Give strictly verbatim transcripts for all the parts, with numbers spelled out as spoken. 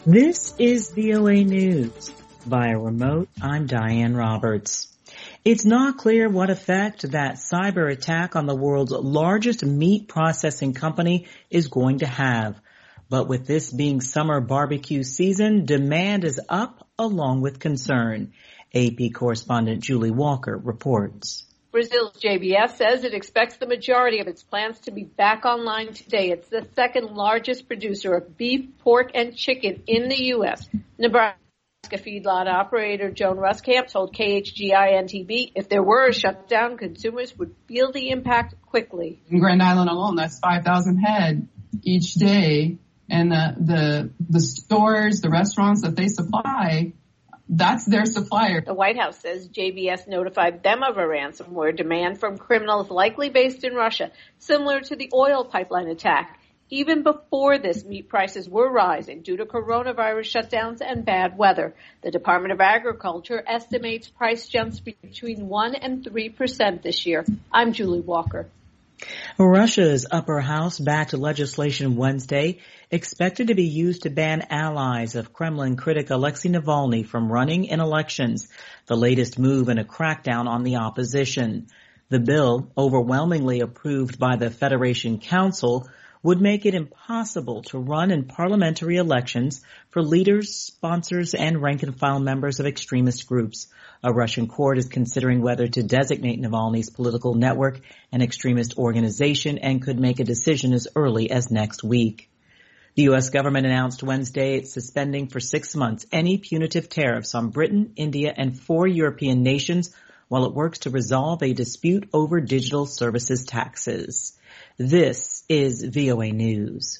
This is V O A News. Via remote, I'm Diane Roberts. It's not clear what effect that cyber attack on the world's largest meat processing company is going to have. But with this being summer barbecue season, demand is up along with concern. A P correspondent Julie Walker reports. Brazil's J B S says it expects the majority of its plants to be back online today. It's the second largest producer of beef, pork, and chicken in the U S. Nebraska feedlot operator Joan Ruskamp told K H G I N T V if there were a shutdown, consumers would feel the impact quickly. In Grand Island alone, that's five thousand head each day. And the, the, the stores, the restaurants that they supply, that's their supplier. The White House says J B S notified them of a ransomware demand from criminals likely based in Russia, similar to the oil pipeline attack. Even before this, meat prices were rising due to coronavirus shutdowns and bad weather. The Department of Agriculture estimates price jumps between one and three percent this year. I'm Julie Walker. Russia's upper house backed legislation Wednesday expected to be used to ban allies of Kremlin critic Alexei Navalny from running in elections, the latest move in a crackdown on the opposition. The bill, overwhelmingly approved by the Federation Council, would make it impossible to run in parliamentary elections for leaders, sponsors, and rank-and-file members of extremist groups. A Russian court is considering whether to designate Navalny's political network an extremist organization and could make a decision as early as next week. The U S government announced Wednesday it's suspending for six months any punitive tariffs on Britain, India, and four European nations while it works to resolve a dispute over digital services taxes. This is V O A News.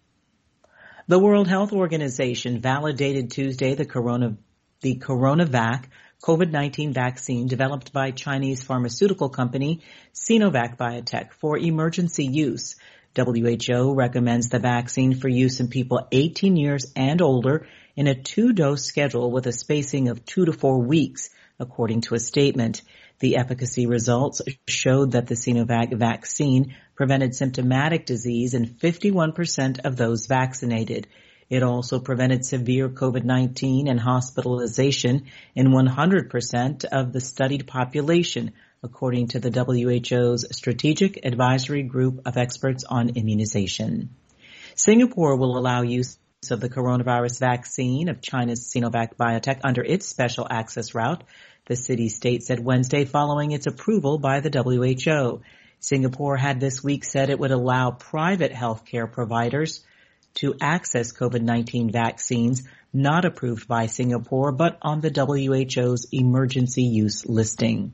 The World Health Organization validated Tuesday the Corona, the CoronaVac COVID nineteen vaccine developed by Chinese pharmaceutical company Sinovac Biotech for emergency use. W H O recommends the vaccine for use in people eighteen years and older in a two-dose schedule with a spacing of two to four weeks, according to a statement. The efficacy results showed that the Sinovac vaccine prevented symptomatic disease in fifty-one percent of those vaccinated. It also prevented severe COVID nineteen and hospitalization in one hundred percent of the studied population, according to the W H O's Strategic Advisory Group of Experts on Immunization. Singapore will allow use of the coronavirus vaccine of China's Sinovac Biotech under its special access route, the city-state said Wednesday following its approval by the W H O. Singapore had this week said it would allow private healthcare providers to access COVID nineteen vaccines not approved by Singapore but on the W H O's emergency use listing.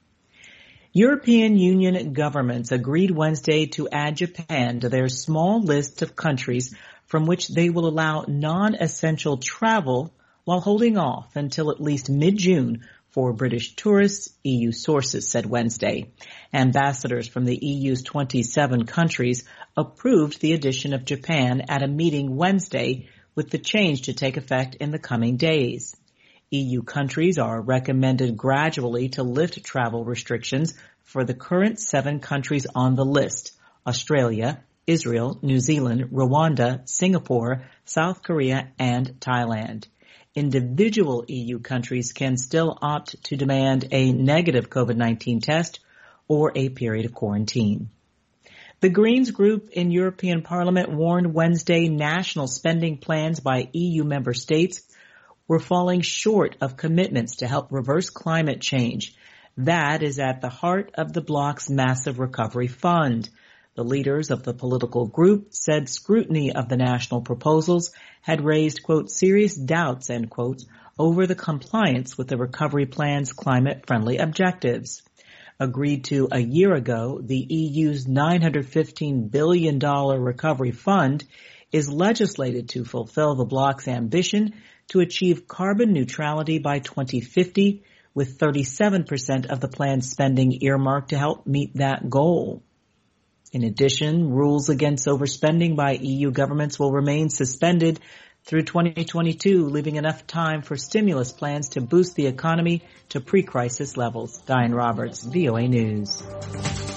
European Union governments agreed Wednesday to add Japan to their small list of countries from which they will allow non-essential travel while holding off until at least mid-June for British tourists, E U sources said Wednesday. Ambassadors from the E U's twenty-seven countries approved the addition of Japan at a meeting Wednesday, with the change to take effect in the coming days. E U countries are recommended gradually to lift travel restrictions for the current seven countries on the list: Australia, Israel, New Zealand, Rwanda, Singapore, South Korea, and Thailand. Individual E U countries can still opt to demand a negative COVID nineteen test or a period of quarantine. The Greens group in European Parliament warned Wednesday national spending plans by E U member states were falling short of commitments to help reverse climate change. That is at the heart of the bloc's massive recovery fund. The leaders of the political group said scrutiny of the national proposals had raised, quote, serious doubts, end quote, over the compliance with the recovery plan's climate-friendly objectives. Agreed to a year ago, the E U's nine hundred fifteen billion dollars recovery fund is legislated to fulfill the bloc's ambition to achieve carbon neutrality by twenty fifty, with thirty-seven percent of the planned spending earmarked to help meet that goal. In addition, rules against overspending by E U governments will remain suspended through twenty twenty-two, leaving enough time for stimulus plans to boost the economy to pre-crisis levels. Diane Roberts, V O A News.